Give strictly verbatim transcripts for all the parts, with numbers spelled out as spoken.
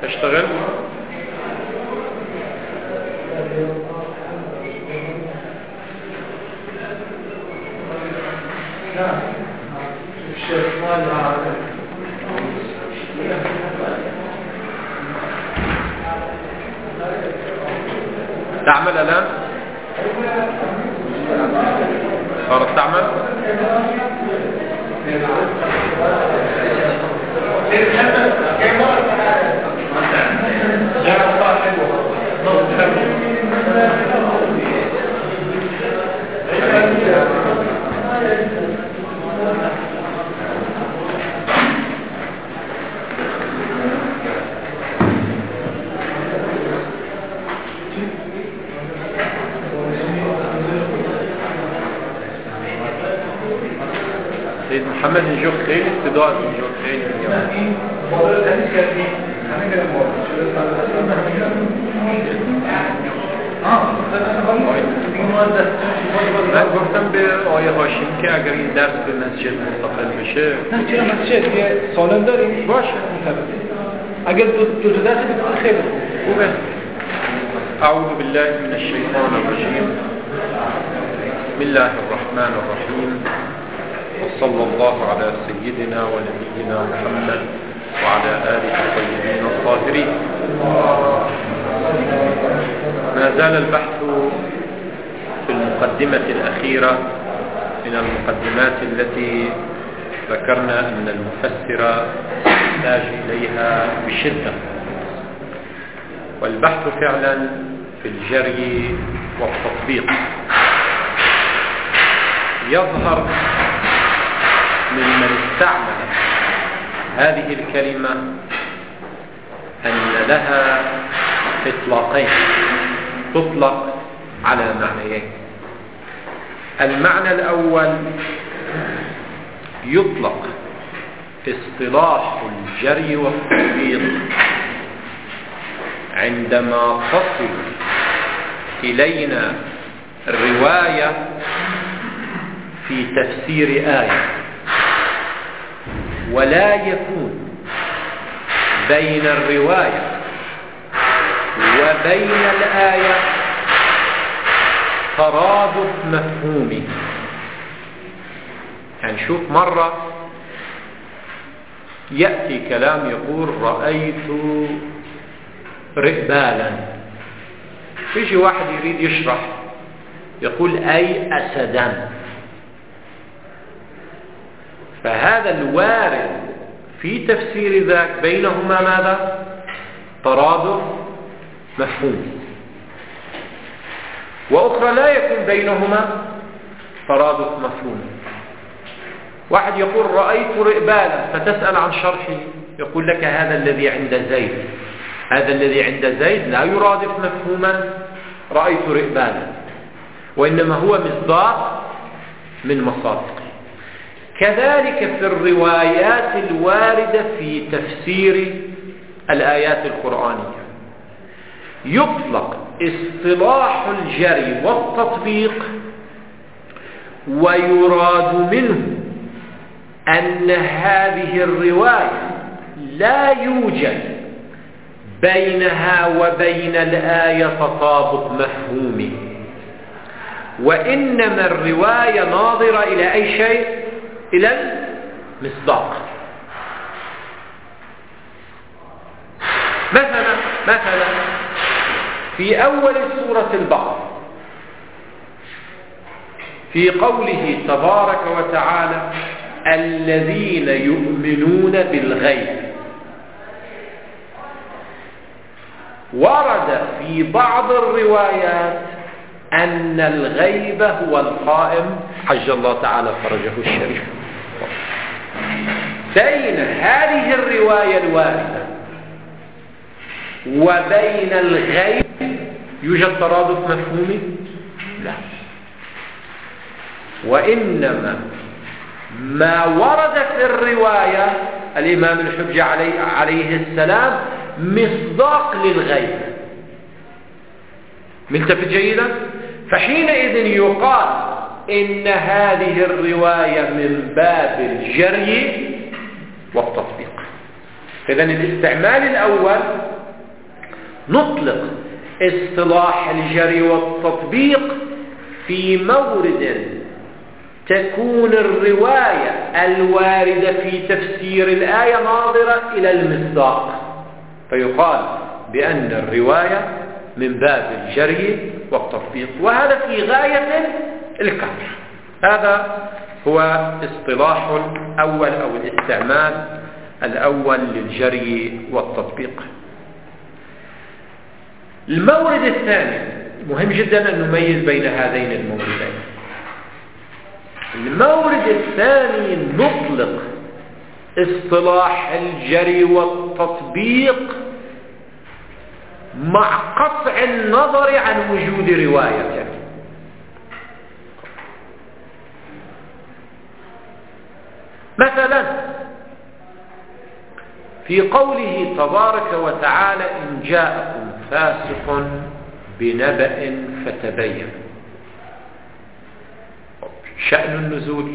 تشتغل؟ تعمل الآن؟ صارت تعمل؟ سيد محمد نجوك خير استضاء نجوك خير من گفتم به آیه هاشم که اگر این درس به مسجد مستقل بشه نه چرا مسجد یه سالم داریم باشه اگر دو تا درس بکنه خیلی خوبه. اعوذ بالله من الشیطان الرجیم بسم الله الرحمن الرحیم وصلى الله على سيدنا ونبينا محمد وعلى آله الطيبين الطاهرين. ما زال البحث في المقدمة الأخيرة من المقدمات التي ذكرنا أن المفسر يحتاج إليها بشدة، والبحث فعلا في الجري والتطبيق. يظهر ممن استعمل هذه الكلمة أن لها إطلاقين، تطلق على معنيين. المعنى الأول يطلق اصطلاح الجري والتطبيق عندما تصل إلينا الرواية في تفسير آية ولا يكون بين الرواية وبين الآية ترادف مفهومي. يعني شوف مرة يأتي كلام يقول رأيت رئبالا، يجي واحد يريد يشرح يقول أي أسدا، فهذا الوارد في تفسير ذاك بينهما ماذا؟ ترادف مفهومي. وأخرى لا يكون بينهما ترادف مفهومي. واحد يقول رأيت رئبالا فتسأل عن شرحه يقول لك هذا الذي عند زيد، هذا الذي عند زيد لا يرادف مفهوما رأيت رئبالا، وإنما هو مصداق من مصادقه. كذلك في الروايات الواردة في تفسير الآيات القرآنية يطلق اصطلاح الجري والتطبيق ويراد منه أن هذه الرواية لا يوجد بينها وبين الآية تطابق مفهومي، وإنما الرواية ناظرة إلى أي شيء؟ إلى المصداق. مثلا مثلا في أول سورة البقرة في قوله تبارك وتعالى الذين يؤمنون بالغيب، ورد في بعض الروايات أن الغيب هو القائم حج الله تعالى فرجه الشريف. بين هذه الرواية الواردة وبين الغيب يوجد ترادف مفهومي؟ لا، وإنما ما ورد في الرواية الإمام الحجة عليه, عليه السلام مصداق للغيب. ملتفت جيدا؟ فحينئذ يقال إن هذه الرواية من باب الجري والتطبيق. إذن الاستعمال الأول نطلق اصطلاح الجري والتطبيق في مورد تكون الرواية الواردة في تفسير الآية ناظرة إلى المصداق، فيقال بأن الرواية من باب الجري والتطبيق، وهذا في غاية الكثرة. هذا هو اصطلاح الأول أو الاستعمال الأول للجري والتطبيق. المورد الثاني مهم جدا أن نميز بين هذين الموردين. المورد الثاني نطلق اصطلاح الجري والتطبيق مع قطع النظر عن وجود رواية. مثلا في قوله تبارك وتعالى إن جاءكم فاسق بنبأ فتبين، شأن النزول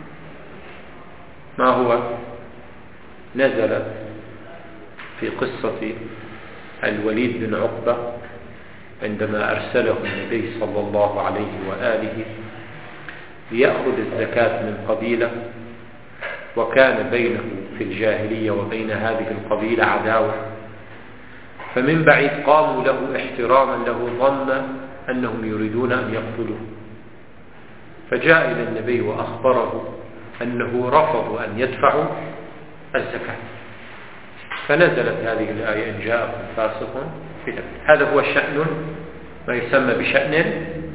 ما هو؟ نزل في قصة الوليد بن عقبة عندما أرسله النبي صلى الله عليه وآله ليأخذ الزكاة من قبيلة، وكان بينه في الجاهلية وبين هذه القبيلة عداوة، فمن بعيد قاموا له احتراما له ظن أنهم يريدون أن يقتلوه، فجاء إلى النبي وأخبره أنه رفضوا أن يدفعوا الزكاة، فنزلت هذه الآية إن جاءكم فاسق بنبأ. هذا هو شأن ما يسمى بشأن النزول.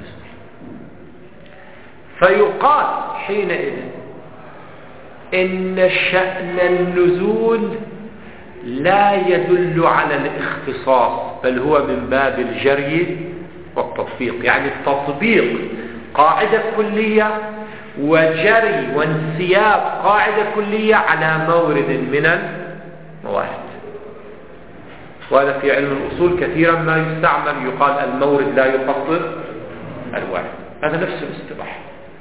فيقال حينئذ إن شأن النزول لا يدل على الاختصاص، بل هو من باب الجري والتطبيق، يعني التطبيق قاعدة كلية وجري وانسياب قاعدة كلية على مورد من الموارد. وهذا في علم الأصول كثيرا ما يستعمل، يقال المورد لا يفسر الوارد، هذا نفس الاصطلاح.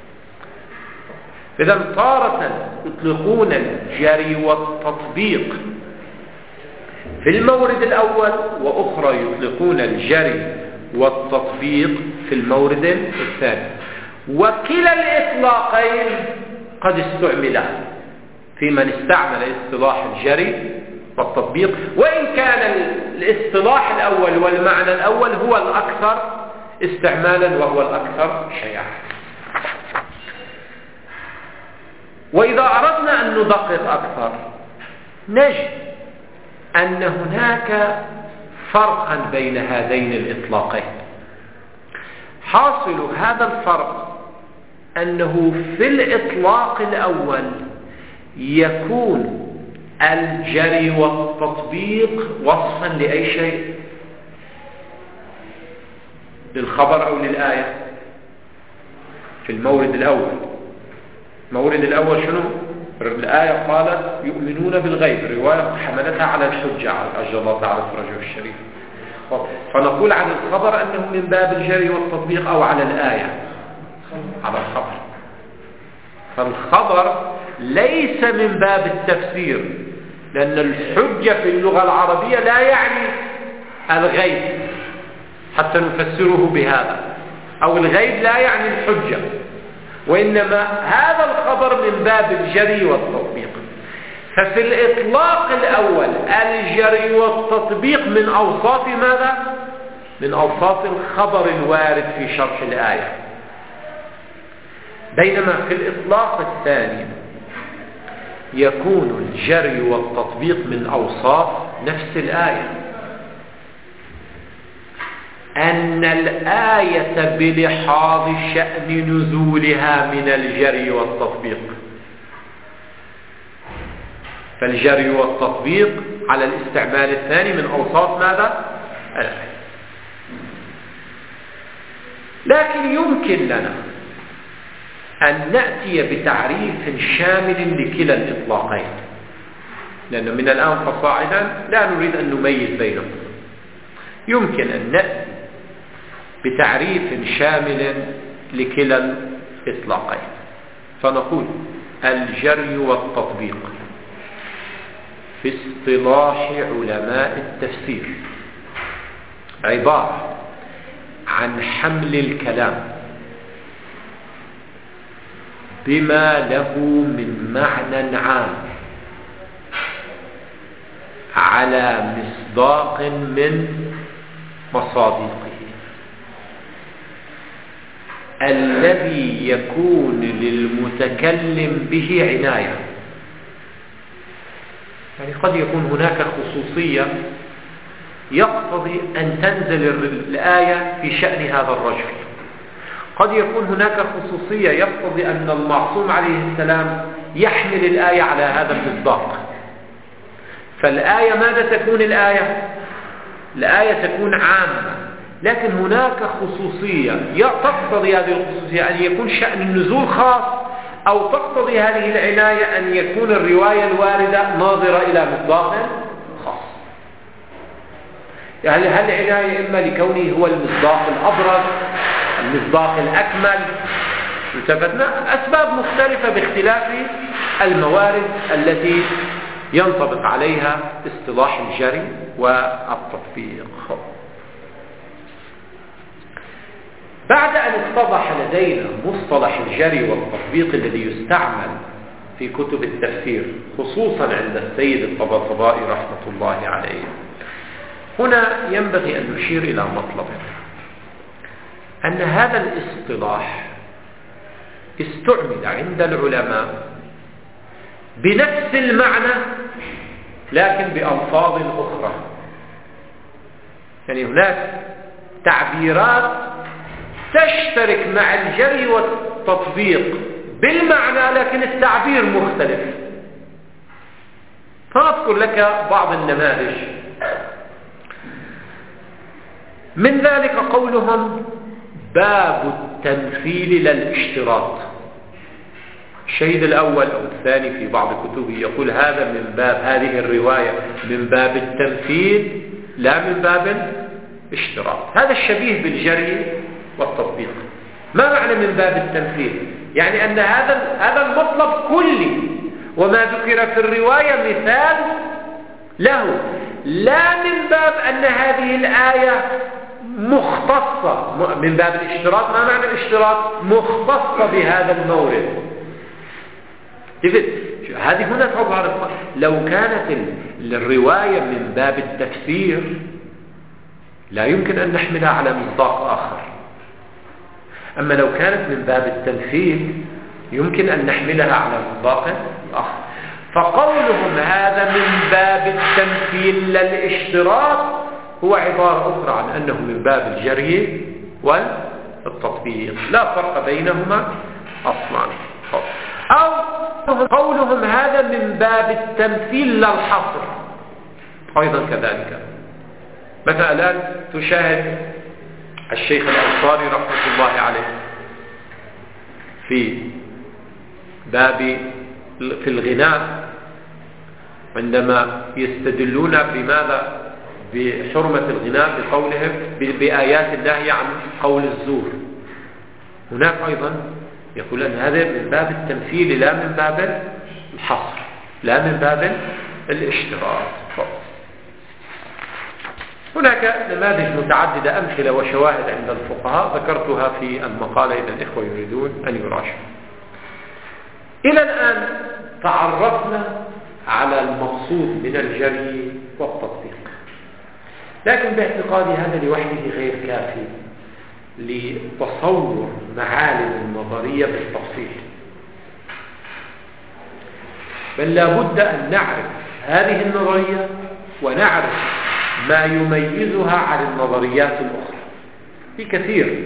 إذا تارة يطلقون الجري والتطبيق في المورد الأول، وأخرى يطلقون الجري والتطبيق في المورد الثاني، وكلا الإطلاقين قد استعملا في من استعمل اصطلاح الجري والتطبيق، وإن كان الاصطلاح الأول والمعنى الأول هو الأكثر استعمالا وهو الأكثر شيعا. وإذا أردنا أن ندقق أكثر نجد أن هناك فرقا بين هذين الإطلاقين. حاصل هذا الفرق أنه في الإطلاق الأول يكون الجري والتطبيق وصفا لأي شيء، للخبر أو للآية. في المورد الأول، المورد الأول شنو؟ الآية قالت يؤمنون بالغيب، رواية حملتها على الحجة أجل الله تعالى فرجه الشريف، فنقول عن الخبر أنه من باب الجري والتطبيق، أو على الآية على الخبر. فالخبر ليس من باب التفسير، لأن الحجة في اللغة العربية لا يعني الغيب حتى نفسره بهذا، أو الغيب لا يعني الحجة، وإنما هذا الخبر من باب الجري والتطبيق. ففي الإطلاق الأول الجري والتطبيق من أوصاف ماذا؟ من أوصاف الخبر الوارد في شرح الآية. بينما في الإطلاق الثاني يكون الجري والتطبيق من أوصاف نفس الآية، أن الآية بلحاظ شأن نزولها من الجري والتطبيق. فالجري والتطبيق على الاستعمال الثاني من أوصاف ماذا؟ الآية. لكن يمكن لنا أن نأتي بتعريف شامل لكلا الإطلاقين، لأنه من الآن فصاعدا لا نريد أن نميز بينهم. يمكن أن نأتي بتعريف شامل لكلا الإطلاقين، فنقول الجري والتطبيق في اصطلاح علماء التفسير عبارة عن حمل الكلام بما له من معنى عام على مصداق من مصادقه الذي يكون للمتكلم به عناية. يعني قد يكون هناك خصوصية يقتضي أن تنزل الآية في شأن هذا الرجل، قد يكون هناك خصوصية يقتضي أن المعصوم عليه السلام يحمل الآية على هذا المصداق. فالآية ماذا تكون الآية؟ الآية تكون عامة، لكن هناك خصوصية تقتضي هذه الخصوصية أن يكون شأن النزول خاص، أو تقتضي هذه العناية أن يكون الرواية الواردة ناظرة إلى مصداق خاص. يعني هل العناية إما لكونه هو المصداق الأبرز، المصداق الأكمل، التفتنا أسباب مختلفة باختلاف الموارد التي ينطبق عليها اصطلاح الجري والتطبيق. بعد أن اتضح لدينا مصطلح الجري والتطبيق الذي يستعمل في كتب التفسير خصوصا عند السيد الطباطبائي رحمة الله عليه، هنا ينبغي أن نشير إلى مطلب، أن هذا الاصطلاح استعمل عند العلماء بنفس المعنى لكن بألفاظ أخرى. يعني هناك تعبيرات تشترك مع الجري والتطبيق بالمعنى لكن التعبير مختلف. فأذكر لك بعض النماذج من ذلك قولهم باب التمثيل لا الاشتراط. الشهيد الأول أو الثاني في بعض كتبه يقول هذا من باب هذه الرواية من باب التمثيل لا من باب الاشتراط. هذا الشبيه بالجري والتطبيق. ما معنى من باب التمثيل؟ يعني أن هذا هذا المطلب كلي، وما ذكر في الرواية مثال له، لا من باب أن هذه الآية مختصة من باب الاشتراط. ما معنى الاشتراط؟ مختصة بهذا المورد. هذه هنا تعبر. لو كانت الرواية من باب التفسير لا يمكن أن نحملها على مصداق آخر، أما لو كانت من باب التمثيل يمكن أن نحملها على مصداق آخر. فقولهم هذا من باب التمثيل لا الاشتراط هو عبارة أخرى عن أنه من باب الجري والتطبيق، لا فرق بينهما أصلا. أو قولهم هذا من باب التمثيل لا الحصر، أيضا كذلك. مثلا الآن تشاهد الشيخ الأنصاري رحمة الله عليه في باب في الغناء عندما يستدلون بماذا؟ بحرمة الغناء بقولهم بآيات النهي عن قول الزور. هناك أيضا يقول أن هذا من باب التمثيل لا من باب الحصر، لا من باب الاشتراط. هناك نماذج متعددة أمثلة وشواهد عند الفقهاء ذكرتها في المقالة إذا الإخوة يريدون أن يراجعوا. إلى الآن تعرفنا على المقصود من الجري والتطبيق، لكن باعتقادي هذا لوحده غير كافي لتصور معالم النظرية بالتفصيل، بل لا بد أن نعرف هذه النظرية ونعرف ما يميزها عن النظريات الأخرى. في كثير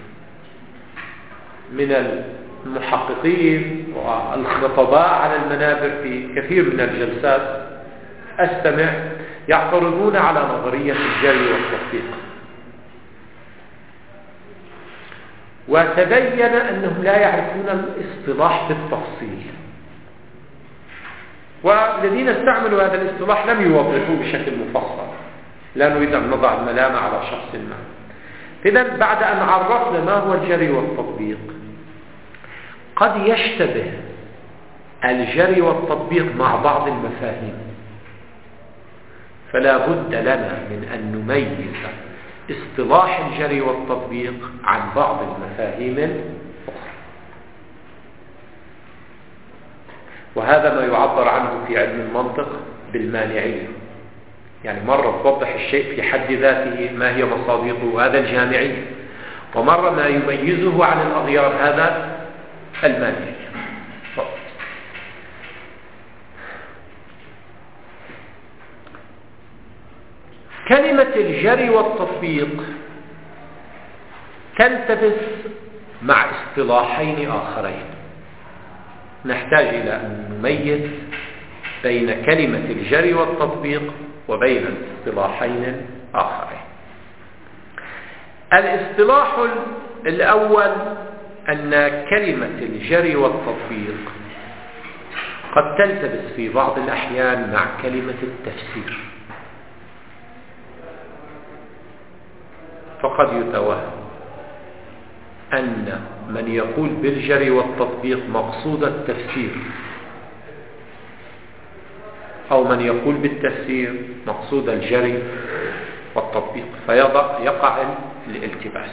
من المحققين والخطباء على المنابر في كثير من الجلسات أستمع يعترضون على نظرية الجري والتطبيق، وتبين أنهم لا يعرفون الاصطلاح بالتفصيل، والذين استعملوا هذا الاصطلاح لم يوضحوه بشكل مفصل. لا نريد أن نضع الملامة على شخص ما. إذن بعد أن عرفنا ما هو الجري والتطبيق، قد يشتبه الجري والتطبيق مع بعض المفاهيم، فلا بد لنا من أن نميز اصطلاح الجري والتطبيق عن بعض المفاهيم الأخرى. وهذا ما يعبر عنه في علم المنطق بالمانعية. يعني مرة توضح الشيء في حد ذاته ما هي مصادقه، هذا الجامعي، ومرة ما يميزه عن الأغيار، هذا المانعي. كلمة الجري والتطبيق تلتبس مع اصطلاحين آخرين. نحتاج إلى أن نميز بين كلمة الجري والتطبيق وبين الاصطلاحين آخرين. الاصطلاح الأول أن كلمة الجري والتطبيق قد تلتبس في بعض الأحيان مع كلمة التفسير، فقد يتوهم أن من يقول بالجري والتطبيق مقصود التفسير، أو من يقول بالتفسير مقصود الجري والتطبيق، فيقع الالتباس.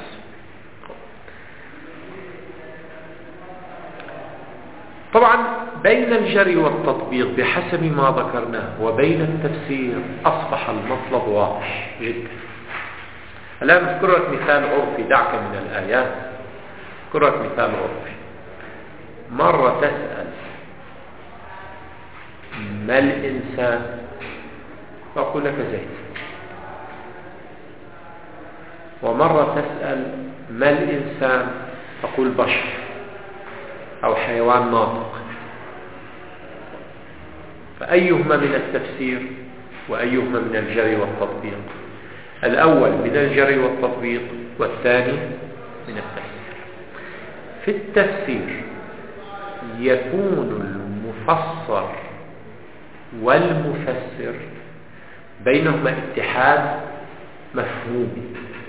طبعا بين الجري والتطبيق بحسب ما ذكرناه وبين التفسير أصبح المطلب واضح جدا. الآن أذكرك مثال عرفي، دعك من الآيات، أذكرك مثال عرفي. مرة تسأل ما الإنسان؟ أقول لك زيت. ومرة تسأل ما الإنسان؟ أقول بشر أو حيوان ناطق. فأيهما من التفسير وأيهما من الجري والتطبيق؟ الأول من الجري والتطبيق والثاني من التفسير. في التفسير يكون المفسر والمفسر بينهما اتحاد مفهومي.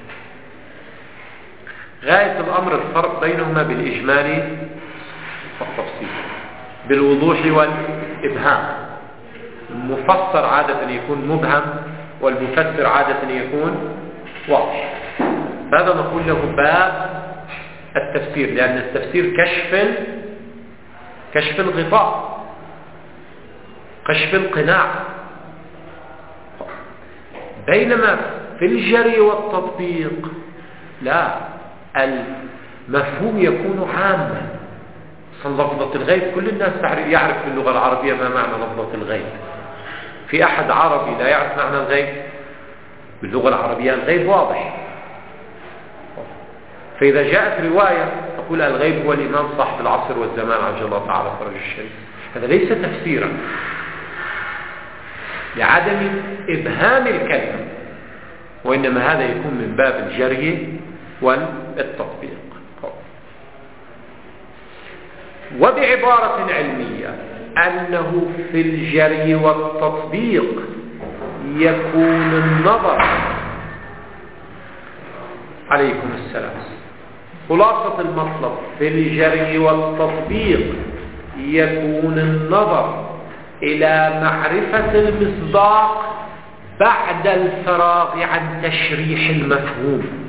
غاية الأمر الفرق بينهما بالإجمال والتفصيل، بالوضوح والإبهام. المفسر عادة يكون مبهم، والمفسر عادة يكون واضح. هذا نقول له باب التفسير، لأن التفسير كشف كشف الغطاء، كشف القناع. بينما في الجري والتطبيق لا، المفهوم يكون عاما. لفظة الغيب كل الناس يعرف في اللغة العربية ما معنى لفظة الغيب. في أحد عربي لا يعرف معنى الغيب؟ باللغة العربية الغيب واضح. فإذا جاءت رواية تقول الغيب هو الإمام صاحب العصر والزمان عجل الله تعالى فرج الشريف، هذا ليس تفسيرا لعدم إبهام الكلمة، وإنما هذا يكون من باب الجري والتطبيق. وبعبارة علمية أنه في الجري والتطبيق يكون النظر، عليكم السلام، خلاصة المطلب في الجري والتطبيق يكون النظر إلى معرفة المصداق بعد الفراغ عن تشريح المفهوم.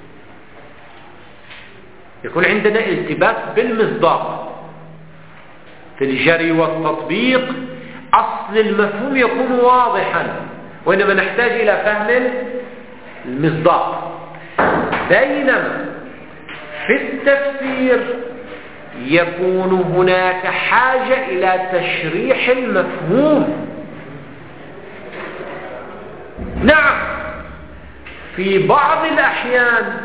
يكون عندنا التباس بالمصداق. في الجري والتطبيق أصل المفهوم يكون واضحا، وإنما نحتاج إلى فهم المصداق. بينما في التفسير يكون هناك حاجة إلى تشريح المفهوم. نعم، في بعض الأحيان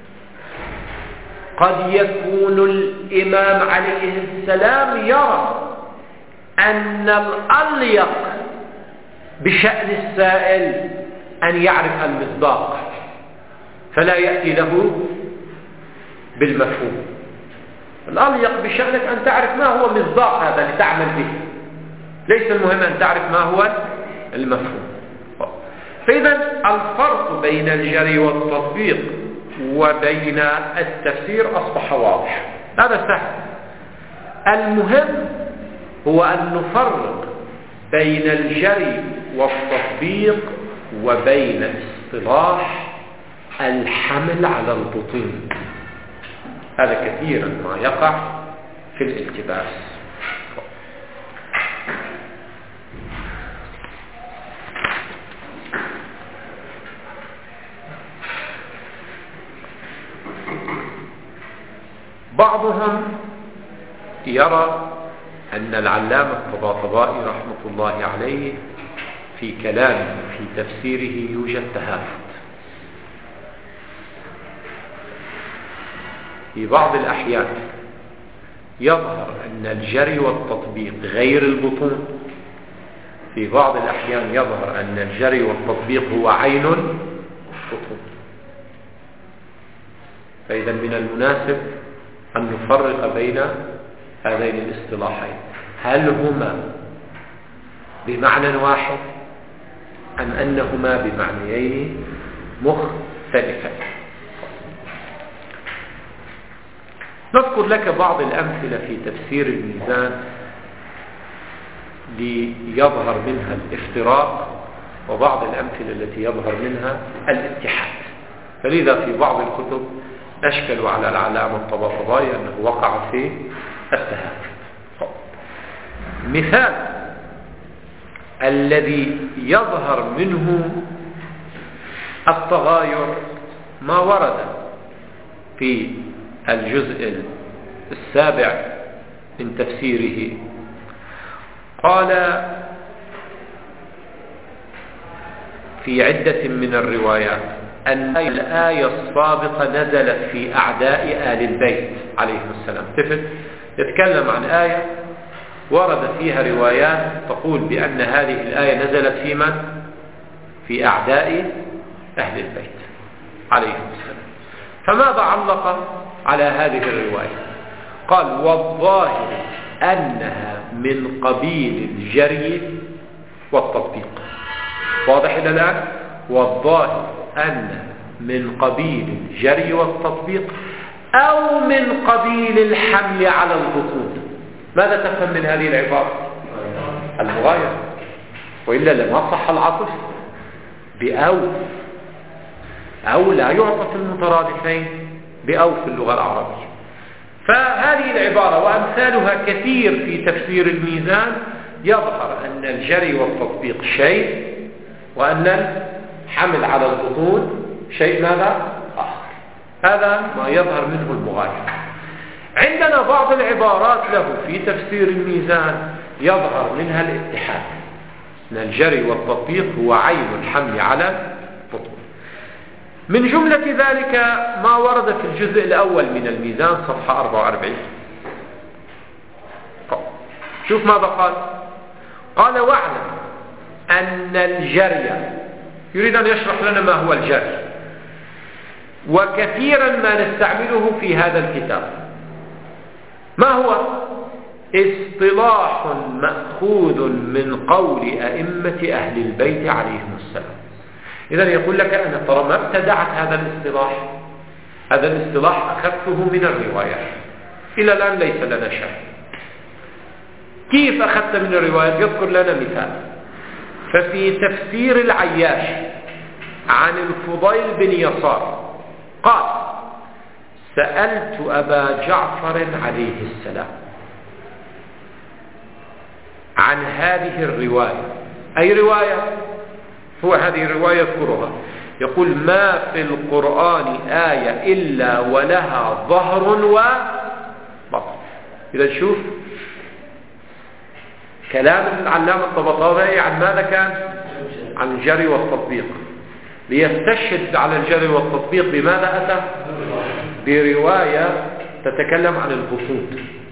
قد يكون الإمام عليه السلام يرى أن الأليق بشأن السائل أن يعرف المصداق، فلا يأتي له بالمفهوم. الأليق بشأنك أن تعرف ما هو مصداق هذا لتعمل به، ليس المهم أن تعرف ما هو المفهوم. فإذا الفرق بين الجري والتطبيق وبين التفسير أصبح واضح، هذا سهل. المهم هو أن نفرق بين الجري والتطبيق وبين اصطلاح الحمل على البطون. هذا كثيرا ما يقع في الالتباس. بعضهم يرى أن العلامة الطباطبائي رحمة الله عليه في كلامه في تفسيره يوجد تهافت. في بعض الأحيان يظهر أن الجري والتطبيق غير البطون، في بعض الأحيان يظهر أن الجري والتطبيق هو عين البطون. فإذا من المناسب أن نفرق بين هذين الاصطلاحين، هل هما بمعنى واحد أم أنهما بمعنيين مختلفين؟ نذكر لك بعض الأمثلة في تفسير الميزان ليظهر منها الافتراق، وبعض الأمثلة التي يظهر منها الاتحاد. فلذا في بعض الكتب أشكلوا على العلامة الطباطبائي أنه وقع في التهافت. مثال الذي يظهر منه التغاير ما ورد في الجزء السابع من تفسيره. قال في عدة من الروايات أن الآية السابقة نزلت في أعداء آل البيت عليهم السلام. تفت يتكلم عن آية ورد فيها روايات تقول بأن هذه الآية نزلت في من؟ في أعداء أهل البيت عليهم السلام. فماذا علق على هذه الرواية؟ قال والظاهر أنها من قبيل الجري والتطبيق. واضح إلى الآن؟ والظاهر أنها من قبيل الجري والتطبيق أو من قبيل الحمل على البطون. ماذا تفهم من هذه العبارة؟ المغايرة، وإلا لما صح العطف بأو. أو لا يعطف المترادفين بأو في اللغة العربية. فهذه العبارة وأمثالها كثير في تفسير الميزان يظهر أن الجري والتطبيق شيء، وأن الحمل على البطون شيء ماذا؟ آخر. هذا ما يظهر منه المغايرة. عندنا بعض العبارات له في تفسير الميزان يظهر منها الاتحاد، أن الجري والتطبيق هو عين الحمل على البطون. من جملة ذلك ما ورد في الجزء الأول من الميزان صفحة أربعة وأربعين. شوف ماذا قال. قال واعلم أن الجري، يريد أن يشرح لنا ما هو الجري، وكثيرا ما نستعمله في هذا الكتاب. ما هو؟ اصطلاح مأخوذ من قول أئمة أهل البيت عليهم السلام. إذن يقول لك أنا ترى ما ابتدعت هذا الاصطلاح، هذا الاصطلاح أخذته من الروايات، إلى الآن ليس لنا شيء. كيف أخذت من الروايات؟ يذكر لنا مثال. ففي تفسير العياش عن الفضيل بن يسار قال سألت أبا جعفر عليه السلام عن هذه الرواية. أي رواية؟ هو هذه الرواية يذكرها، يقول ما في القرآن آية إلا ولها ظهر وبطن. إذا شوف كلام العلامة الطباطبائي عن ماذا كان؟ عن الجري والتطبيق. ليستشهد على الجري والتطبيق بماذا أتى؟ برواية تتكلم عن البطون.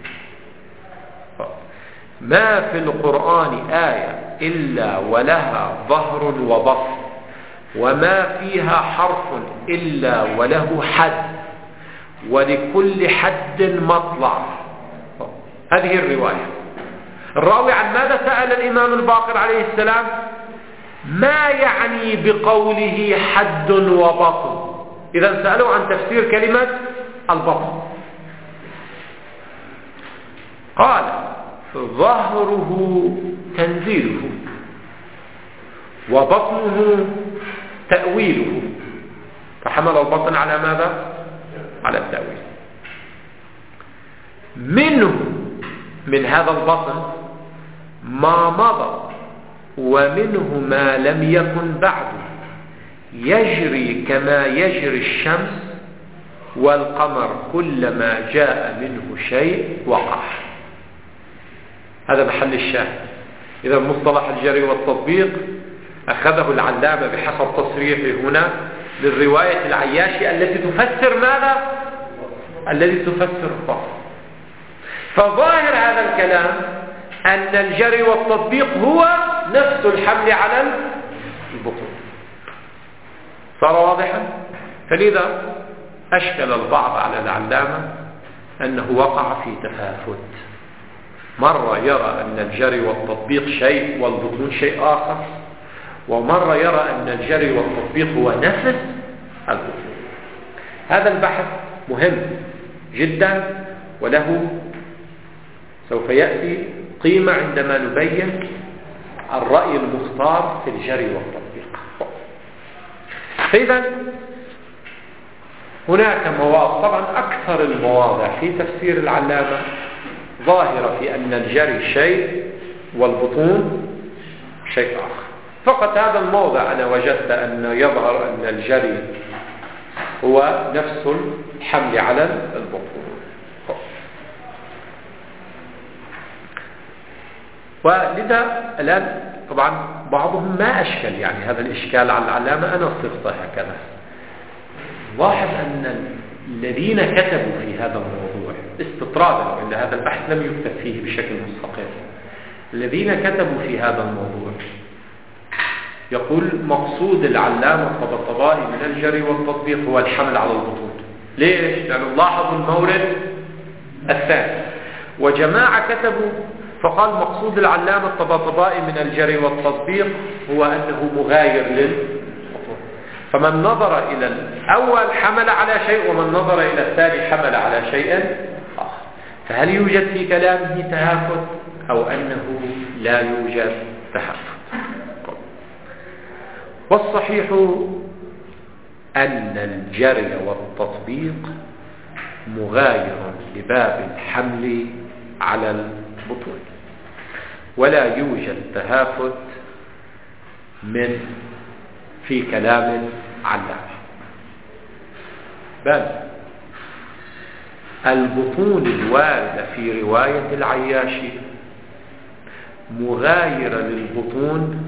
ما في القرآن آية إلا ولها ظهر وبطن، وما فيها حرف إلا وله حد، ولكل حد مطلع. هذه الرواية. الراوي عن ماذا سأل الإمام الباقر عليه السلام؟ ما يعني بقوله حد وبطن؟ إذا سألوا عن تفسير كلمة البطن. قال ظهره تنزيله، وبطنه تأويله. فحمل البطن على ماذا؟ على التأويل. منه من هذا البطن ما مضى ومنه ما لم يكن بعد، يجري كما يجري الشمس والقمر، كلما جاء منه شيء وقع. هذا محل الشاهد. إذا مصطلح الجري والتطبيق أخذه العلامة بحسب تصريحه هنا للرواية العياشي التي تفسر ماذا؟ الذي تفسر الضعف. فظاهر هذا الكلام أن الجري والتطبيق هو نفس الحمل على البطون. صار واضحا؟ فلذا أشكل البعض على العلامة أنه وقع في تفاوت، مرة يرى أن الجري والتطبيق شيء والبطون شيء آخر، ومرة يرى أن الجري والتطبيق هو نفس البطون. هذا البحث مهم جدا وله سوف يأتي قيمة عندما نبين الرأي المختار في الجري والتطبيق. فإذا هناك مواضع، طبعا أكثر المواضع في تفسير العلامة ظاهرة في أن الجري شيء والبطون شيء آخر. فقط هذا الموضع أنا وجدت أن يظهر أن الجري هو نفس الحمل على البطون. ولذا الآن طبعا بعضهم ما أشكل يعني هذا الإشكال على العلامة، أنا صرت هكذا. لاحظ أن الذين كتبوا في هذا الموضوع استطرادا، وإن هذا البحث لم يكتب فيه بشكل مستقل، الذين كتبوا في هذا الموضوع يقول مقصود العلامة الطبطبائي من الجري والتطبيق هو الحمل على البطون. ليش؟ لأنه لاحظوا المورد الثاني. وجماعة كتبوا فقال مقصود العلامة الطبطبائي من الجري والتطبيق هو أنه مغاير للبطون. فمن نظر إلى الأول حمل على شيء، ومن نظر إلى الثاني حمل على شيء آخر. فهل يوجد في كلامه تهافت أو أنه لا يوجد تهافت؟ والصحيح أن الجري والتطبيق مغاير لباب الحمل على البطون، ولا يوجد تهافت من في كلام علامة، بل البطون الواردة في رواية العياشي مغايرة للبطون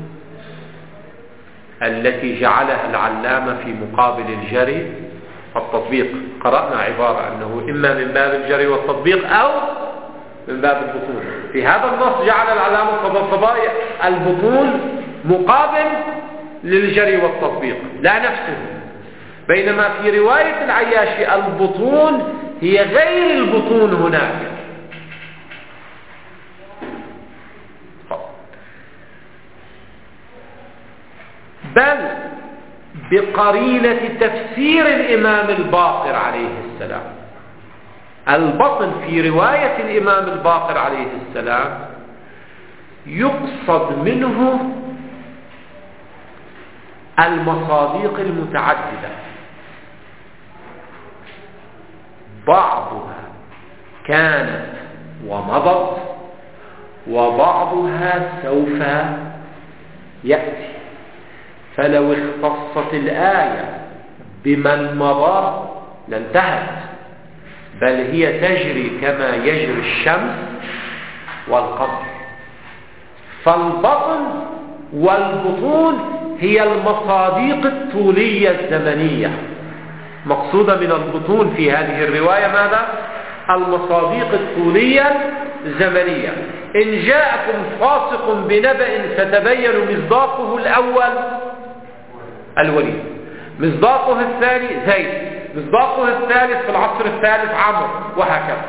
التي جعلها العلامة في مقابل الجري والتطبيق. قرأنا عبارة أنه إما من باب الجري والتطبيق أو من باب البطون. في هذا النص جعل العلامة الطبطبائي البطون مقابل للجري والتطبيق لا نفسه، بينما في رواية العياشي البطون هي غير البطون هناك. بل بقرينة تفسير الإمام الباقر عليه السلام، البطن في رواية الإمام الباقر عليه السلام يقصد منه المصاديق المتعددة، بعضها كانت ومضت وبعضها سوف يأتي. فلو اختصت الآية بمن مضى لانتهت، بل هي تجري كما يجري الشمس والقمر. فالبطن والبطون هي المصاديق الطولية الزمنية. مقصودة من البطون في هذه الرواية ماذا؟ المصاديق الطولية الزمنية. إن جاءكم فاسق بنبأ فتبينوا، مصداقه الأول الوليد، مصداقه الثاني زيد، مصداقه الثالث في العصر الثالث عمرو، وهكذا.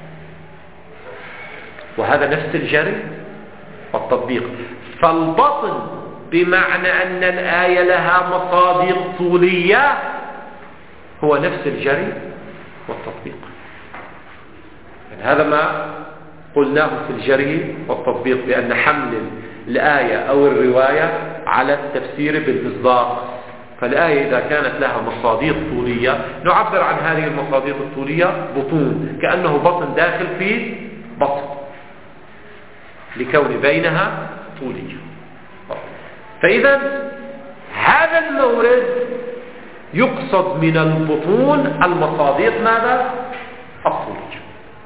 وهذا نفس الجري والتطبيق. فالبطن بمعنى أن الآية لها مصادر طولية هو نفس الجري والتطبيق. يعني هذا ما قلناه في الجري والتطبيق، بأن حمل الآية أو الرواية على التفسير بالمصداق فالآية إذا كانت لها مصاديق طولية نعبر عن هذه المصاديق الطولية بطون، كأنه بطن داخل في بطن لكون بينها طولية. فإذا هذا المورد يقصد من البطون المصاديق ماذا؟ الطولية.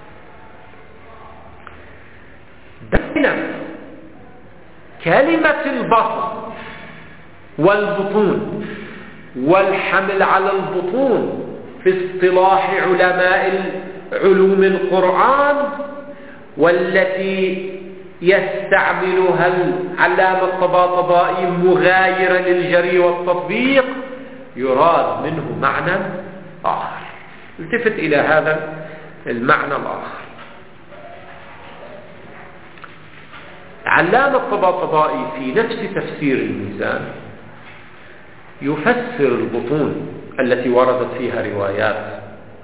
بين كلمة البطن والبطون والحمل على البطون في اصطلاح علماء علوم القرآن والتي يستعملها العلامة الطباطبائي مغايرة للجري والتطبيق يراد منه معنى آخر. التفت إلى هذا المعنى الآخر. علامة الطباطبائي في نفس تفسير الميزان يفسر البطون التي وردت فيها روايات،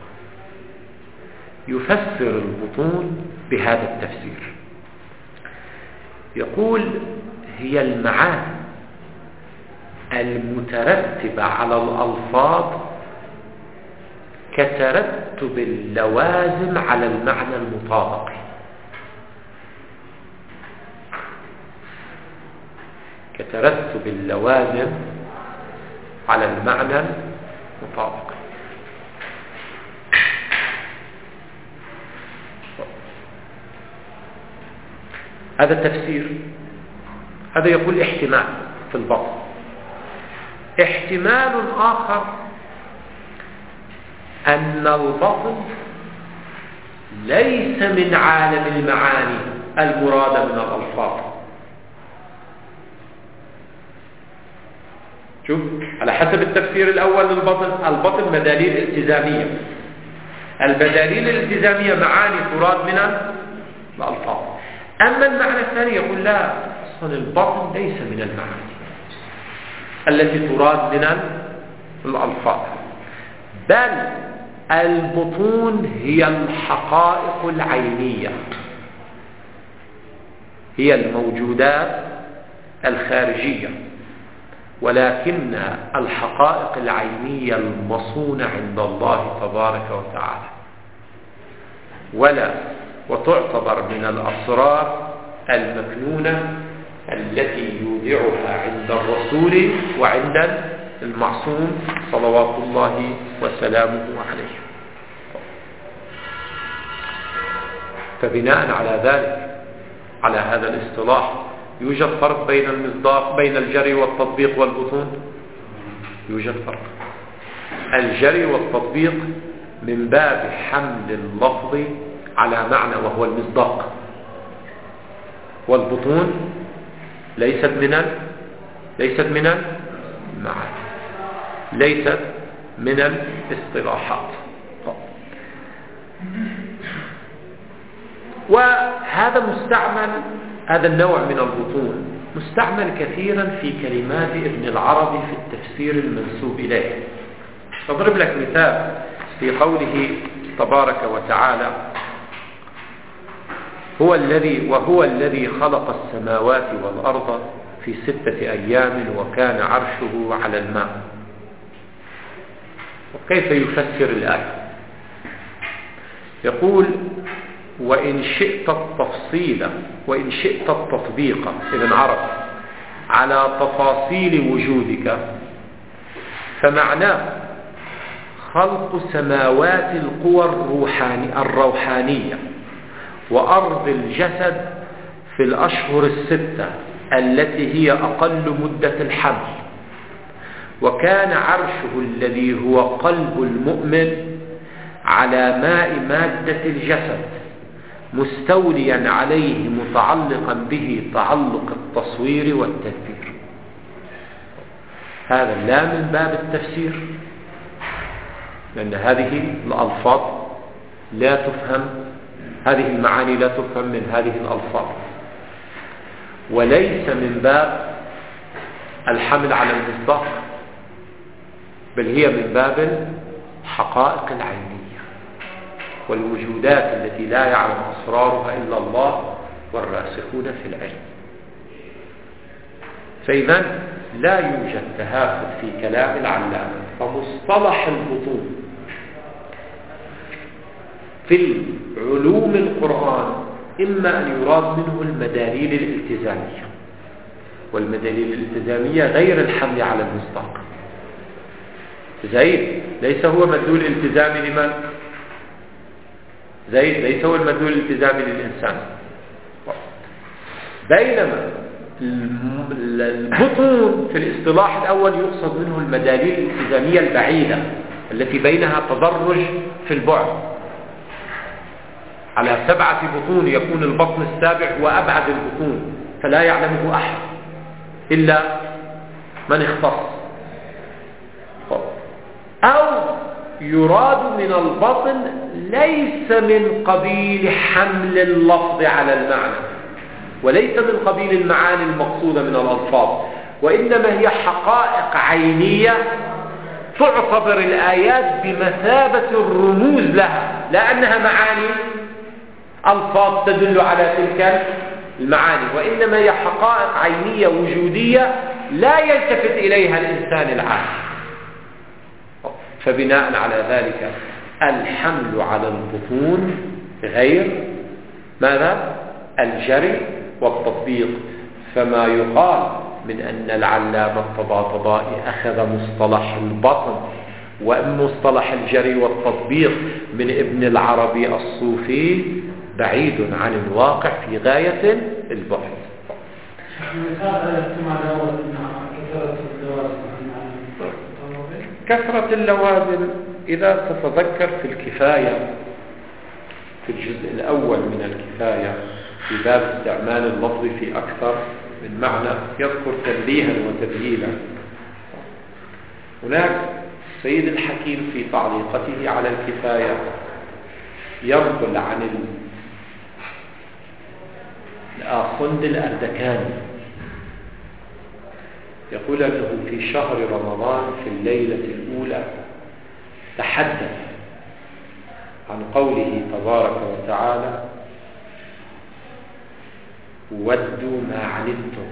يفسر البطون بهذا التفسير. يقول هي المعاني المترتبة على الألفاظ كترتب اللوازم على المعنى المطابق. كترتب اللوازم على المعنى المطابق. هذا التفسير. هذا يقول احتمال في البطن. احتمال آخر أن البطن ليس من عالم المعاني المرادة من الألفاظ. شوف، على حسب التفسير الأول للبطن، البطن مداليل التزامية. البداليل الالتزامية معاني تراد من الألفاظ. أما المعنى الثاني يقول لا، أصلا البطن ليس من المعاني التي تراد من الألفاظ، بل البطون هي الحقائق العينية، هي الموجودات الخارجية، ولكن الحقائق العينية المصونة عند الله تبارك وتعالى، ولا وتعتبر من الأسرار المكنونة التي يودعها عند الرسول وعند المعصوم صلوات الله وسلامه عليه. فبناء على ذلك، على هذا الاصطلاح، يوجد فرق بين المصداق بين الجري والتطبيق والبطون. يوجد فرق. الجري والتطبيق من باب حمل اللفظ على معنى وهو المصداق، والبطون ليست من ليست من المعاني، ليست من الاصطلاحات. وهذا مستعمل، هذا النوع من البطون مستعمل كثيرا في كلمات ابن العربي في التفسير المنسوب إليه. أضرب لك مثال في قوله تبارك وتعالى: هو الذي وهو الذي خلق السماوات والأرض في ستة أيام وكان عرشه على الماء. وكيف يفسر الآية؟ يقول: وإن شئت التفصيل وإن شئت التطبيق ابن عربي على تفاصيل وجودك فمعناه خلق سماوات القوى الروحاني الروحانية وأرض الجسد في الأشهر الستة التي هي أقل مدة الحمل، وكان عرشه الذي هو قلب المؤمن على ماء مادة الجسد مستوليا عليه متعلقا به تعلق التصوير والتدبير. هذا لا من باب التفسير، لأن هذه الألفاظ لا تفهم، هذه المعاني لا تفهم من هذه الألفاظ، وليس من باب الحمل على المصداق، بل هي من باب الحقائق العينية والوجودات التي لا يعلم أسرارها إلا الله والراسخون في العلم. فإذا لا يوجد تهافت في كلام العلامة. فمصطلح البطون في علوم القرآن إما أن يراد منه المداليل الالتزامية، والمداليل الالتزامية غير الحمل على المصداق. زيد ليس هو مدلول التزامي لمن؟ زيد ليس هو المدلول الالتزامي للإنسان. بينما البطون في الاصطلاح الأول يقصد منه المداليل الالتزامية البعيدة التي بينها تدرج في البعد. على سبعة بطون يكون البطن السابع هو أبعد البطون، فلا يعلمه أحد إلا من اختص. أو يراد من البطن ليس من قبيل حمل اللفظ على المعنى، وليس من قبيل المعاني المقصودة من الألفاظ، وإنما هي حقائق عينية تعتبر الآيات بمثابة الرموز لها، لا أنها معاني ألفاظ تدل على تلك المعاني، وإنما هي حقائق عينية وجودية لا يلتفت إليها الإنسان العادي. فبناء على ذلك الحمل على البطون غير ماذا؟ الجري والتطبيق. فما يقال من أن العلامة الطباطبائي أخذ مصطلح البطن ومصطلح الجري والتطبيق من ابن العربي الصوفي بعيد عن الواقع في غاية البعد. كثرة اللوازم إذا تتذكر في الكفاية في الجزء الأول من الكفاية في باب استعمال اللفظ في أكثر من معنى يذكر تنبيها وتبيينا. هناك سيد الحكيم في تعليقته على الكفاية ينقل عن الآخند الأردكاني يقول أنه في شهر رمضان في الليلة الأولى تحدث عن قوله تبارك وتعالى ودوا ما عنتم،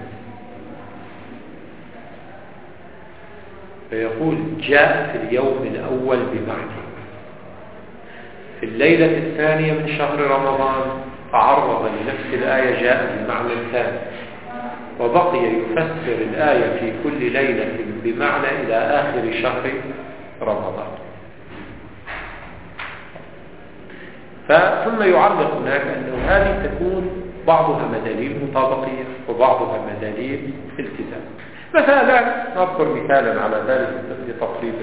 فيقول جاء في اليوم الأول بمعنى، في الليلة الثانية من شهر رمضان تعرض لنفس الآية جاء بالمعنى الثاني، وبقي يفسر الآية في كل ليلة بمعنى إلى آخر شهر رمضان. ثم يعلق هناك أنه هذه تكون بعضها مداليل مطابقية وبعضها مداليل التزام. مثلا نذكر مثالا على ذلك لتقريب.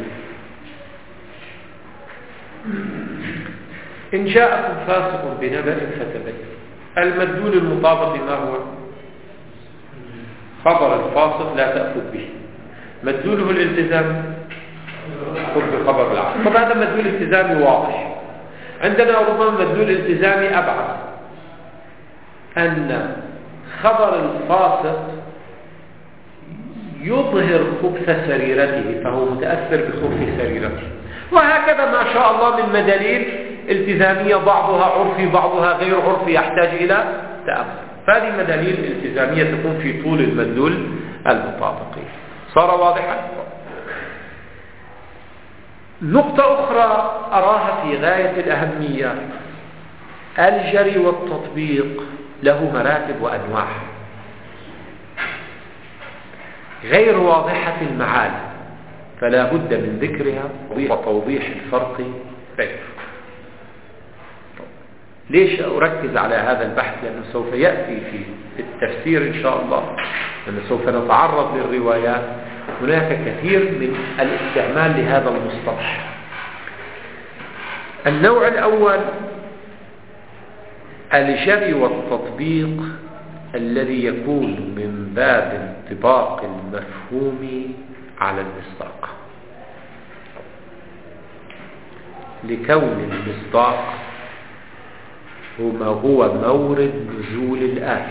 إن جاءكم فاسق بنبأ فتبين، المدلول المطابق ما هو؟ خبر الفاسق لا تأخذ به، مدلوله الالتزام خذ بخبر العام. طب هذا مدلول التزامي واضح. عندنا ربما مدلول التزامي أبعد، أن خبر الفاسق يظهر خبث سريرته فهو متأثر بخبث سريرته، وهكذا ما شاء الله من مداليل التزامية بعضها عرفي بعضها غير عرفي يحتاج إلى تأمل. فهذه مداليل التزامية تكون في طول المدلول المطابقي. صار واضحا؟ نقطة أخرى أراها في غاية الأهمية، الجري والتطبيق له مراتب وأنواع غير واضحة المعاني، فلا بد من ذكرها وتوضيح الفرق بينهم. ليش أركز على هذا البحث؟ لأنه سوف يأتي في التفسير إن شاء الله، لأنه سوف نتعرض للروايات. هناك كثير من الاستعمال لهذا المصطلح. النوع الأول الجري والتطبيق الذي يكون من باب انطباق المفهوم على المصداق، لكون المصداق هو مورد نزول الآية.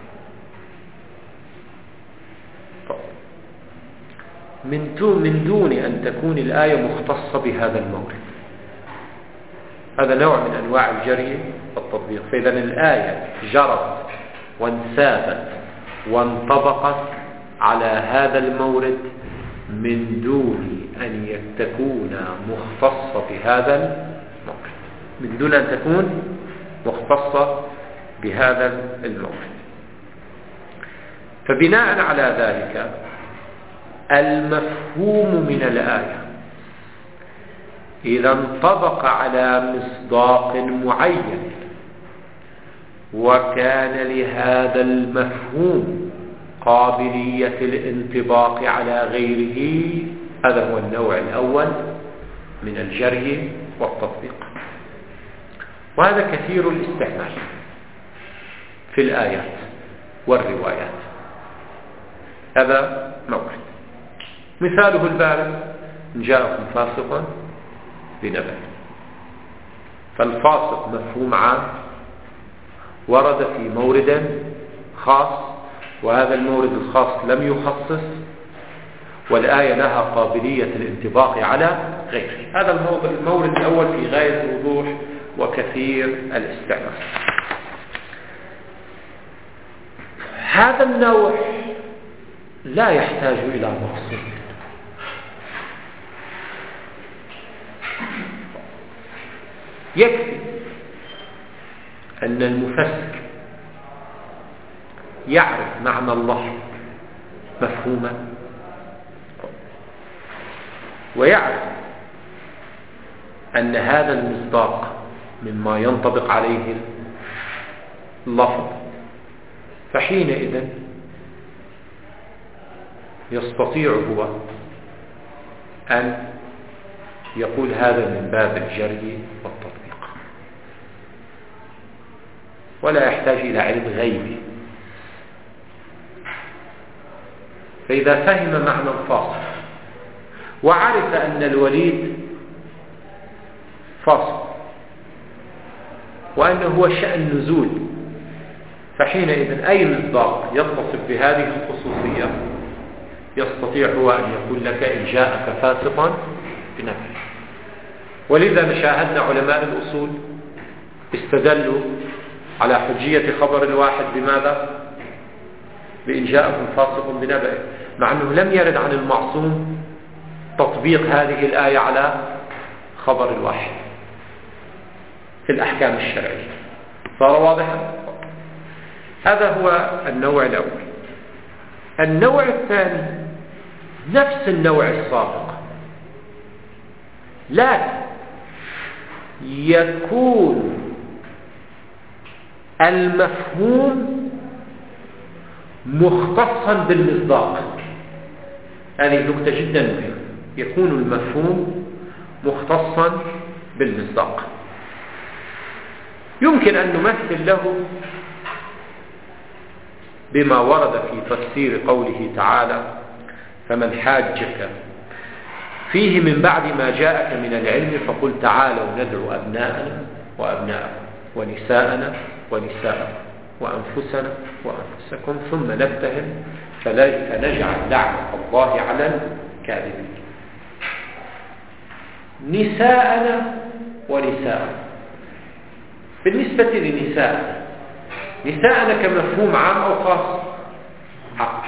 من من دون أن تكون الآية مختصة بهذا المورد. هذا نوع من أنواع الجري والتطبيق. فإذا الآية جرت وانسابت وانطبقت على هذا المورد من دون أن تكون مختصة بهذا المورد، من دون أن تكون مختصة بهذا المورد. فبناء على ذلك المفهوم من الآية إذا انطبق على مصداق معين وكان لهذا المفهوم قابلية الانطباق على غيره، هذا هو النوع الأول من الجري والتطبيق، وهذا كثير الاستعمال في الآيات والروايات. هذا مورد مثاله البارز: إن جاءكم فاسق بنبأ. فالفاسق مفهوم عام ورد في مورد خاص، وهذا المورد الخاص لم يخصص، والآية لها قابلية الانطباق على غيره. هذا المورد الأول في غاية الوضوح وكثير الاستعمال. هذا النوع لا يحتاج إلى مقصود، يكفي أن المفسر يعرف معنى الله مفهوما، ويعرف أن هذا المصداق مما ينطبق عليه اللفظ، فحينئذ يستطيع هو أن يقول هذا من باب الجري والتطبيق، ولا يحتاج إلى علم غيبي. فإذا فهم معنى الفاصل وعرف أن الوليد فاصل وأنه هو شأن نزول، فحينئذ أي مصداق يتصف بهذه الخصوصية يستطيع هو أن يقول لك إن جاءك فاسقا بنبأ. ولذا شاهدنا علماء الأصول استدلوا على حجية خبر الواحد بماذا؟ بإن جاءكم فاسق بنبأ، مع أنه لم يرد عن المعصوم تطبيق هذه الآية على خبر الواحد في الأحكام الشرعية. صار واضحا؟ هذا هو النوع الأول. النوع الثاني نفس النوع السابق، لكن يكون المفهوم مختصا بالمصداق. هذه نقطة جدا مهمة، يكون المفهوم مختصا بالمصداق. يمكن أن نمثل له بما ورد في تفسير قوله تعالى: فمن حاجك فيه من بعد ما جاءك من العلم فقل تعالوا ندعو أبناءنا وأبناءكم ونساءنا ونساءكم وأنفسنا وأنفسكم ثم نبتهل فنجعل لعنة الله على الكاذبين. نساءنا ونساءنا، بالنسبة لنساءنا، نساءنا كمفهوم عام أو خاص؟ عام.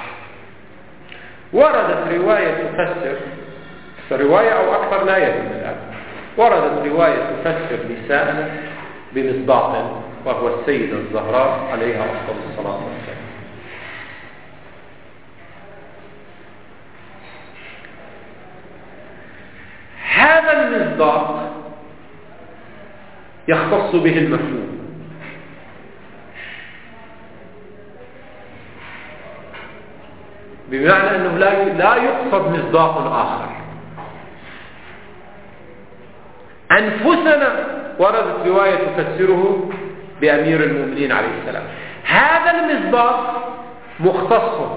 وردت رواية تفسر، رواية أو أكثر لا يهم الآن، وردت رواية تفسر نساءنا بمصداق، وهو السيدة الزهراء عليها أفضل الصلاة والسلام. هذا المصداق يختص به المفهوم، بمعنى أنه لا يقصد مصداق آخر. أنفسنا وردت رواية تفسره بأمير المؤمنين عليه السلام. هذا المصداق مختص،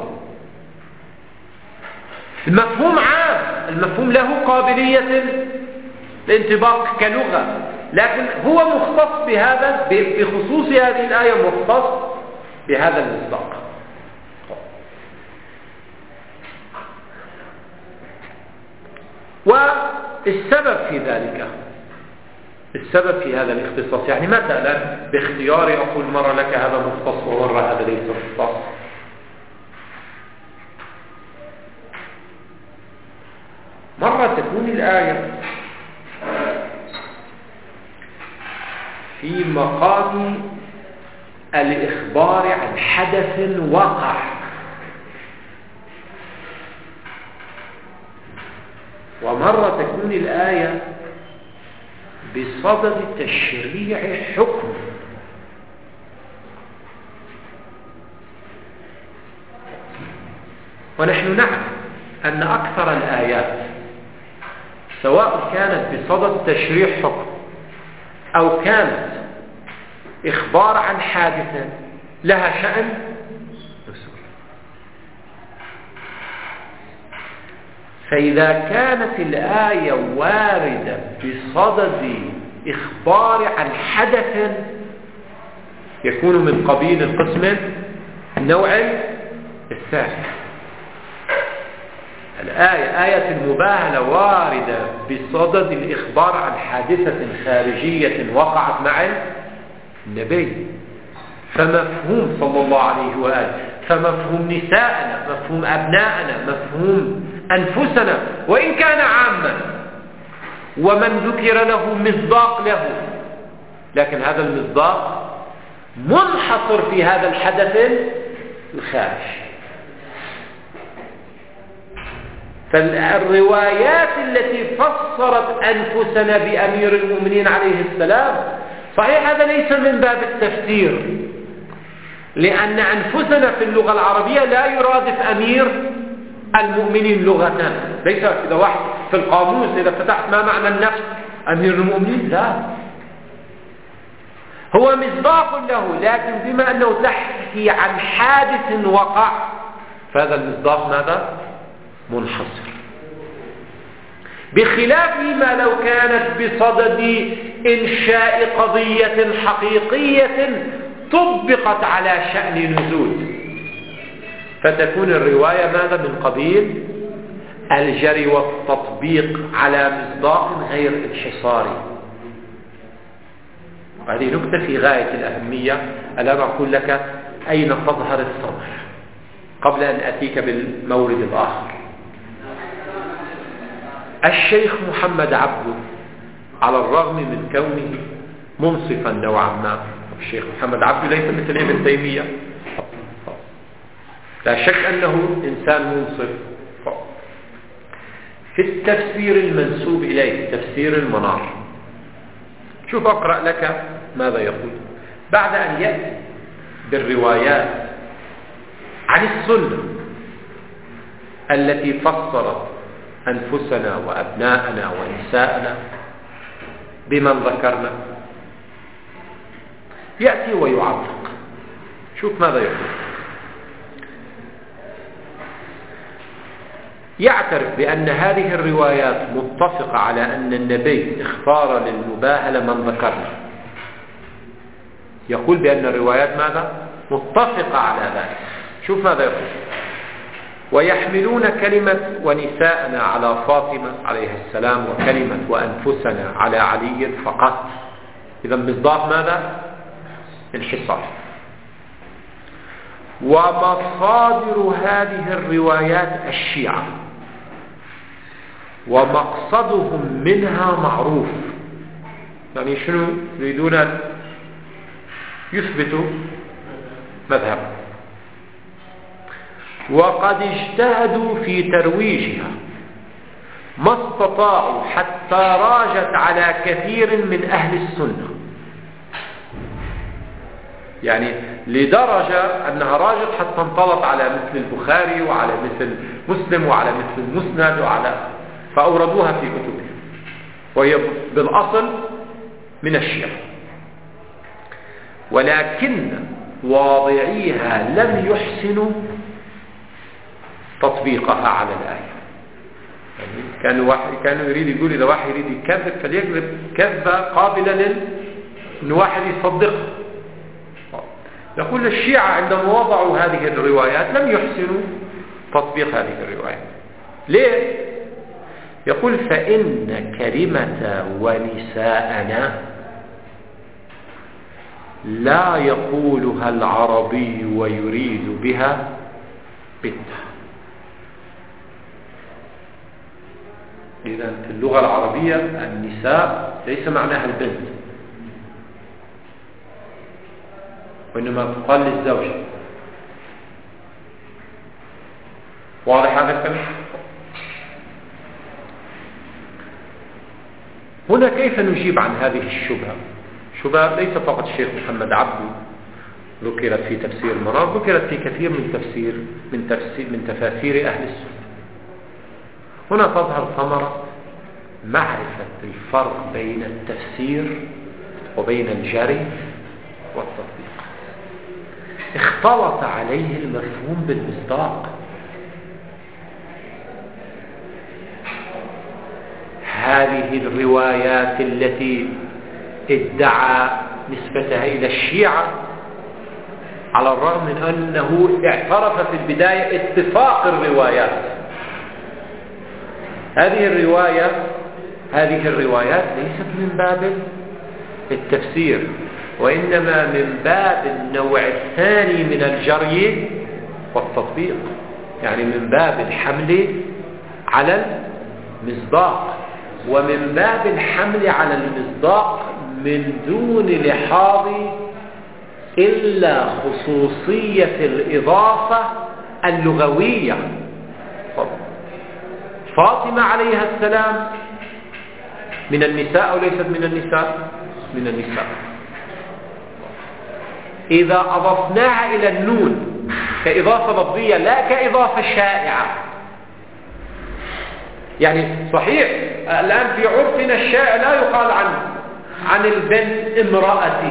المفهوم عام، المفهوم له قابلية الانطباق كلغة، لكن هو مختص بهذا، بخصوص هذه الآية مختص بهذا المصداق. والسبب في ذلك، السبب في هذا الاختصاص، يعني مثلا باختياري أقول مرة لك هذا مختص ومرة هذا ليس مختص، مرة تكون الآية في مقام الإخبار عن حدث وقع، ومرة تكون الآية بصدد تشريع حكم. ونحن نعلم أن أكثر الآيات سواء كانت بصدد تشريع حكم أو كانت إخبار عن حادثة لها شأن رسول. فإذا كانت الآية واردة بصدد إخبار عن حدث يكون من قبيل القسم النوع الثاني. الآية آية المباهلة واردة بصدد الإخبار عن حادثة خارجية وقعت مع النبي، فمفهوم صلى الله عليه وآله، فمفهوم نساءنا، مفهوم أبناءنا، مفهوم أنفسنا، وإن كان عاما ومن ذكر له مصداق له، لكن هذا المصداق منحصر في هذا الحدث الخارج. فالروايات التي فسرت أنفسنا بأمير المؤمنين عليه السلام صحيح هذا ليس من باب التفسير، لأن أنفسنا في اللغة العربية لا يرادف أمير المؤمنين لغة، ليس إذا واحد في القاموس إذا فتحت ما معنى النفس أمير المؤمنين، لا، هو مصداق له، لكن بما أنه تحكي عن حادث وقع فهذا المصداق ماذا؟ منحصر، بخلاف ما لو كانت بصدد إنشاء قضية حقيقية طبقت على شأن نزول، فتكون الرواية ماذا؟ من قبيل الجري والتطبيق على مصداق غير انحصاري. هذه نكتة في غاية الأهمية. الآن أقول لك أين تظهر الصبر قبل أن أتيك بالمورد الآخر. الشيخ محمد عبده على الرغم من كونه منصفا نوعا ما، الشيخ محمد عبده ليس مثل ابن تيمية، لا شك أنه إنسان منصف، في التفسير المنسوب إليه تفسير المنار، شوف أقرأ لك ماذا يقول بعد أن يأتي بالروايات عن السنة التي فسرت أنفسنا وأبناءنا ونساءنا بمن ذكرنا، يأتي ويعلق. شوف ماذا يقول. يعترف بأن هذه الروايات متفقة على أن النبي اختار للمباهلة من ذكرنا. يقول بأن الروايات ماذا؟ متفقة على ذلك. شوف ماذا يقول. ويحملون كلمة ونساءنا على فاطمة عليه السلام، وكلمة وأنفسنا على علي فقط. إذا مصداق ماذا؟ انحصار. ومصادر هذه الروايات الشيعة، ومقصدهم منها معروف. يعني شنو يريدون أن يثبتوا مذهب، وقد اجتهدوا في ترويجها ما استطاعوا حتى راجت على كثير من أهل السنة، يعني لدرجة أنها راجت حتى انطلت على مثل البخاري وعلى مثل مسلم وعلى مثل المسند وعلى فأوردوها في كتبهم، وهي بالأصل من الشيعة، ولكن واضعيها لم يحسنوا تطبيقها على الآية. يعني كان واحد كانوا يريد يقول إذا واحد يريد يكذب فليكذب كذبة قابلة لل إن واحد يصدقها. يقول الشيعة عندما وضعوا هذه الروايات لم يحسنوا تطبيق هذه الروايات. ليه؟ يقول فإن كلمة ونساءنا لا يقولها العربي ويريد بها بنتها. إذا في اللغة العربية النساء ليس معناها البنت، وإنما تقال للزوجة. واضح هذا الكلام؟ هنا كيف نجيب عن هذه الشبهة؟ شبهة ليس فقط الشيخ محمد عبده ذكرت في تفسير المنار، ذكرت في كثير من تفسير من تفسير من تفاسير أهل السنة. هنا تظهر ثمرة معرفة الفرق بين التفسير وبين الجري والتطبيق. اختلط عليه المفهوم بالمصداق. هذه الروايات التي ادعى نسبتها إلى الشيعة، على الرغم من أنه اعترف في البداية اتفاق الروايات، هذه الرواية هذه الروايات ليست من باب التفسير، وإنما من باب النوع الثاني من الجري والتطبيق، يعني من باب الحمل على المصداق، ومن باب الحمل على المصداق من دون لحاظ إلا خصوصية الإضافة اللغوية. فاطمة عليها السلام من النساء أو ليست من النساء؟ من النساء. إذا أضفناها إلى النون كإضافة لفظية لا كإضافة شائعة، يعني صحيح الآن في عرفنا الشائع لا يقال عن عن البنت امرأتي،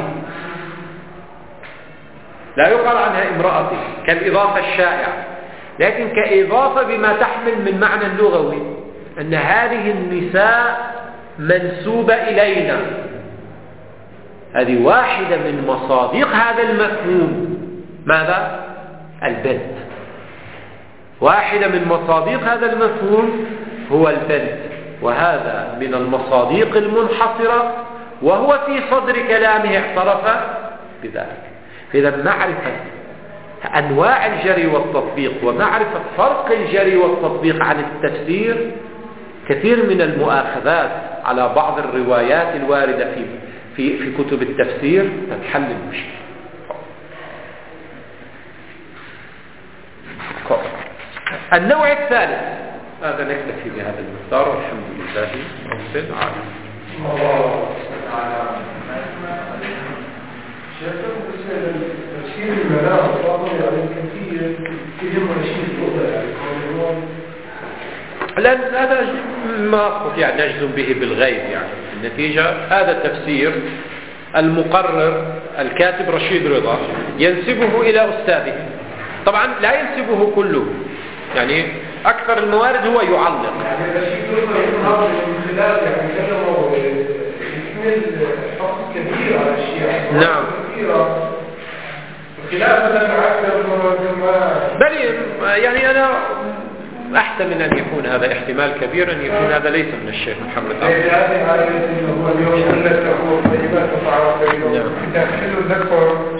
لا يقال عنها امرأتي كالإضافة الشائعة، لكن كإضافة بما تحمل من معنى اللغوي أن هذه النساء منسوبة إلينا. هذه واحدة من مصادق هذا المفهوم. ماذا؟ البنت. واحدة من مصادق هذا المفهوم هو البنت، وهذا من المصادق المنحصرة، وهو في صدر كلامه اعترف بذلك. إذا معرفة أنواع الجري والتطبيق ومعرفة فرق الجري والتطبيق عن التفسير كثير من المؤاخذات على بعض الروايات الواردة في في في كتب التفسير تحل المشكلة. النوع الثالث، هذا نكتفي بهذا المقدار والحمد لله رب العالمين. تفسير المنام واضح يعني كثير كثير من الشيء يعني لأن هذا ما أستطيع أن نجزم به بالغيب، يعني النتيجة هذا التفسير المقرر الكاتب رشيد رضا ينسبه إلى أستاذه، طبعا لا ينسبه كله، يعني أكثر الموارد هو يعلق. يعني رشيد رضا يظهر من خلال يعني كلمه يحمل حق كبير على الشيعة. نعم. بل يعني أنا أحتمل أن يكون هذا احتمال كبير أن يكون هذا ليس من الشيخ محمد عبد الله.